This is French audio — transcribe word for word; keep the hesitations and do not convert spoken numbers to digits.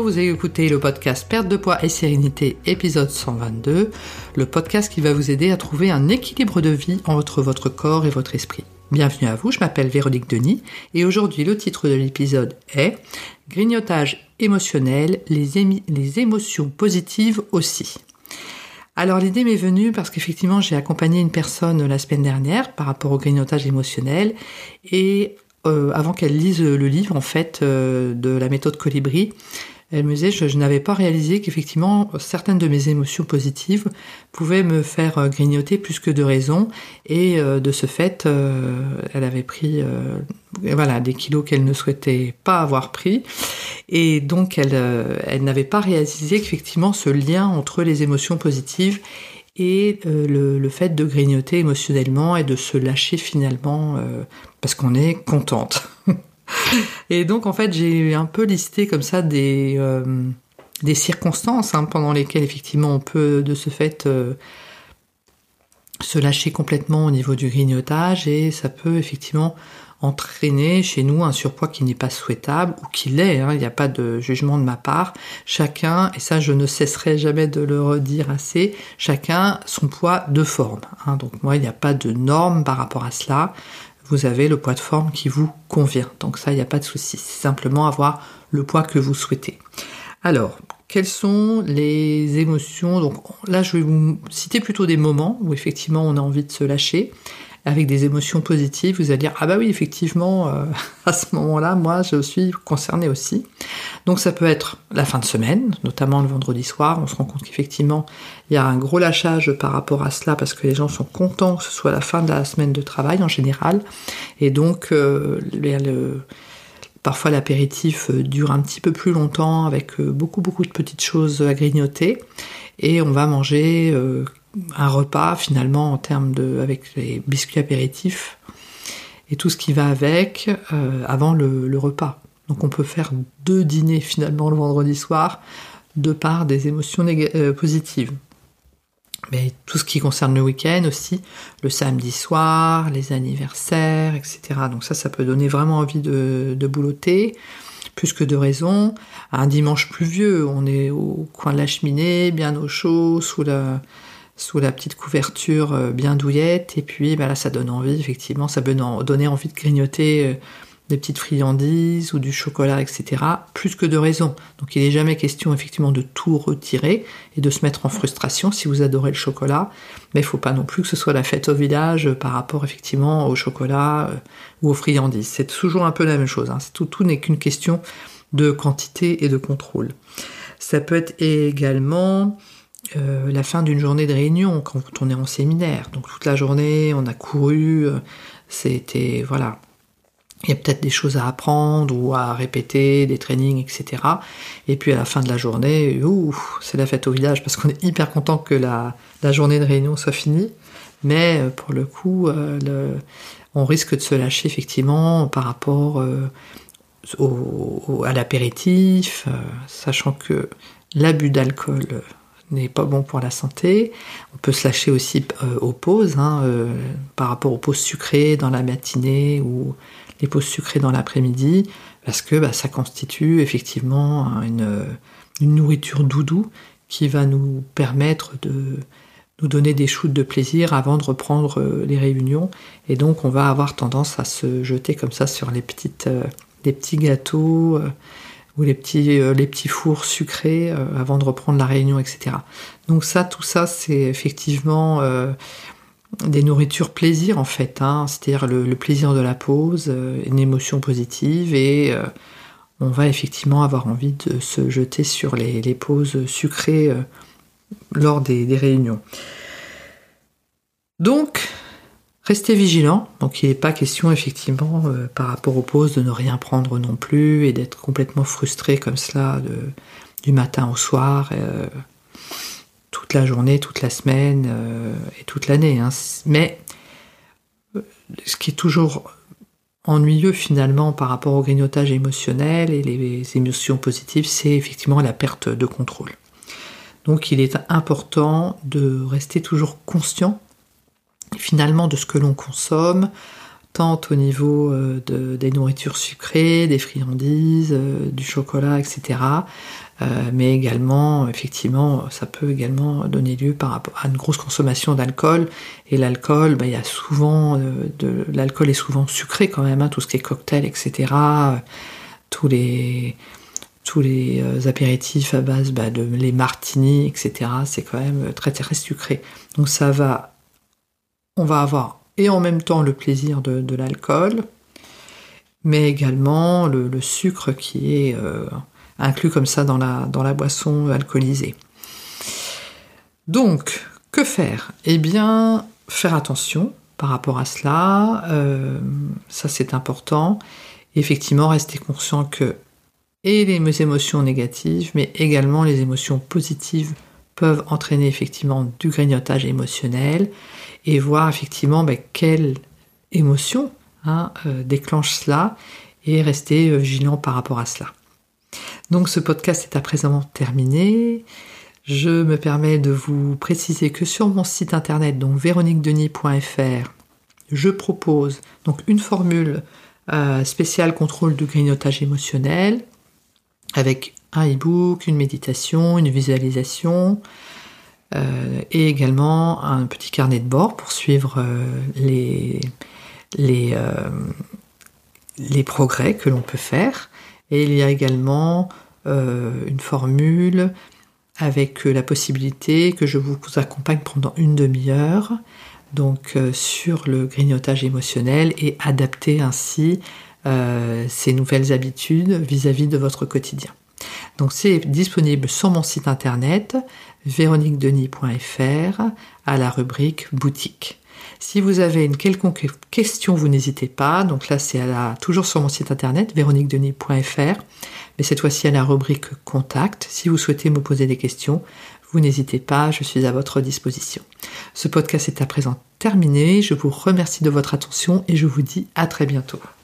Bonjour, vous écoutez le podcast Perte de poids et sérénité, épisode cent vingt-deux, le podcast qui va vous aider à trouver un équilibre de vie entre votre corps et votre esprit. Bienvenue à vous, je m'appelle Véronique Denis et aujourd'hui le titre de l'épisode est « Grignotage émotionnel, les, émi- les émotions positives aussi ». Alors l'idée m'est venue parce qu'effectivement j'ai accompagné une personne la semaine dernière par rapport au grignotage émotionnel et euh, avant qu'elle lise le livre en fait euh, de la méthode Colibri, elle me disait que je, je n'avais pas réalisé qu'effectivement certaines de mes émotions positives pouvaient me faire euh, grignoter plus que de raison et euh, de ce fait euh, elle avait pris euh, voilà des kilos qu'elle ne souhaitait pas avoir pris et donc elle, euh, elle n'avait pas réalisé qu'effectivement ce lien entre les émotions positives et euh, le, le fait de grignoter émotionnellement et de se lâcher finalement euh, parce qu'on est contente. Et donc en fait j'ai un peu listé comme ça des, euh, des circonstances hein, pendant lesquelles effectivement on peut de ce fait euh, se lâcher complètement au niveau du grignotage et ça peut effectivement entraîner chez nous un surpoids qui n'est pas souhaitable ou qui l'est, hein, il n'y a pas de jugement de ma part. Chacun, et ça je ne cesserai jamais de le redire assez, chacun son poids de forme. Hein, donc moi il n'y a pas de norme par rapport à cela. Vous avez le poids de forme qui vous convient. Donc ça, il n'y a pas de souci. C'est simplement avoir le poids que vous souhaitez. Alors, quelles sont les émotions ? Donc là, je vais vous citer plutôt des moments où effectivement on a envie de se lâcher avec des émotions positives. Vous allez dire, ah bah oui, effectivement, euh, à ce moment-là, moi, je suis concernée aussi. Donc ça peut être la fin de semaine, notamment le vendredi soir. On se rend compte qu'effectivement, il y a un gros lâchage par rapport à cela parce que les gens sont contents que ce soit la fin de la semaine de travail en général. Et donc, euh, le, le, parfois l'apéritif dure un petit peu plus longtemps avec beaucoup, beaucoup de petites choses à grignoter. Et on va manger euh, un repas finalement en termes de avec les biscuits apéritifs et tout ce qui va avec euh, avant le, le repas. Donc on peut faire deux dîners finalement le vendredi soir de par des émotions nég- euh, positives. Mais tout ce qui concerne le week-end aussi, le samedi soir, les anniversaires, et cetera. Donc ça, ça peut donner vraiment envie de, de boulotter, plus que de raison. Un dimanche pluvieux, on est au coin de la cheminée, bien au chaud, sous la... sous la petite couverture bien douillette, et puis bah là ça donne envie, effectivement, ça peut donner envie de grignoter des petites friandises ou du chocolat, et cetera, plus que de raison. Donc il n'est jamais question effectivement de tout retirer et de se mettre en frustration si vous adorez le chocolat, mais il ne faut pas non plus que ce soit la fête au village par rapport effectivement au chocolat euh, ou aux friandises. C'est toujours un peu la même chose, hein. C'est tout, tout n'est qu'une question de quantité et de contrôle. Ça peut être également Euh, la fin d'une journée de réunion quand on est en séminaire, donc toute la journée on a couru, euh, c'était voilà, il y a peut-être des choses à apprendre ou à répéter, des trainings, et cetera. Et puis à la fin de la journée, ouh, c'est la fête au village parce qu'on est hyper content que la, la journée de réunion soit finie, mais euh, pour le coup, euh, le, on risque de se lâcher effectivement par rapport euh, au, au, à l'apéritif, euh, sachant que l'abus d'alcool euh, n'est pas bon pour la santé. On peut se lâcher aussi euh, aux pauses, hein, euh, par rapport aux pauses sucrées dans la matinée ou les pauses sucrées dans l'après-midi, parce que bah, ça constitue effectivement une, une nourriture doudou qui va nous permettre de nous donner des shoots de plaisir avant de reprendre euh, les réunions. Et donc on va avoir tendance à se jeter comme ça sur les, petites, euh, les petits gâteaux, euh, ou les petits, euh, les petits fours sucrés euh, avant de reprendre la réunion, et cetera. Donc ça, tout ça, c'est effectivement euh, des nourritures plaisir en fait, hein, c'est-à-dire le, le plaisir de la pause, euh, une émotion positive, et euh, on va effectivement avoir envie de se jeter sur les, les pauses sucrées euh, lors des, des réunions. Donc, restez vigilants, donc il n'est pas question effectivement euh, par rapport aux pauses de ne rien prendre non plus et d'être complètement frustré comme cela de, du matin au soir, euh, toute la journée, toute la semaine euh, et toute l'année. Hein. Mais euh, ce qui est toujours ennuyeux finalement par rapport au grignotage émotionnel et les émotions positives, c'est effectivement la perte de contrôle. Donc il est important de rester toujours conscient finalement de ce que l'on consomme, tant au niveau euh, de, des nourritures sucrées, des friandises, euh, du chocolat, et cetera. Euh, mais également, effectivement, ça peut également donner lieu par rapport à une grosse consommation d'alcool. Et l'alcool, bah, il y a souvent, euh, de, l'alcool est souvent sucré quand même, hein, tout ce qui est cocktail, et cetera. Euh, tous les, tous les euh, apéritifs à base bah, de les martinis, et cetera. C'est quand même très très sucré. Donc ça va, on va avoir et en même temps le plaisir de, de l'alcool, mais également le, le sucre qui est euh, inclus comme ça dans la, dans la boisson alcoolisée. Donc, que faire ? Eh bien, faire attention par rapport à cela, euh, ça c'est important. Effectivement, rester conscient que et les émotions négatives, mais également les émotions positives peuvent entraîner effectivement du grignotage émotionnel et voir effectivement ben, quelle émotion hein, euh, déclenche cela et rester euh, vigilant par rapport à cela. Donc ce podcast est à présent terminé. Je me permets de vous préciser que sur mon site internet, donc véronique denis point f r, je propose donc une formule euh, spéciale contrôle du grignotage émotionnel avec un e-book, une méditation, une visualisation euh, et également un petit carnet de bord pour suivre euh, les, les, euh, les progrès que l'on peut faire. Et il y a également euh, une formule avec la possibilité que je vous accompagne pendant une demi-heure donc euh, sur le grignotage émotionnel et adapter ainsi euh, ces nouvelles habitudes vis-à-vis de votre quotidien. Donc c'est disponible sur mon site internet véronique denis point f r à la rubrique boutique. Si vous avez une quelconque question, vous n'hésitez pas. Donc là, c'est à la, toujours sur mon site internet, véronique denis point f r, mais cette fois-ci à la rubrique Contact. Si vous souhaitez me poser des questions, vous n'hésitez pas, je suis à votre disposition. Ce podcast est à présent terminé. Je vous remercie de votre attention et je vous dis à très bientôt.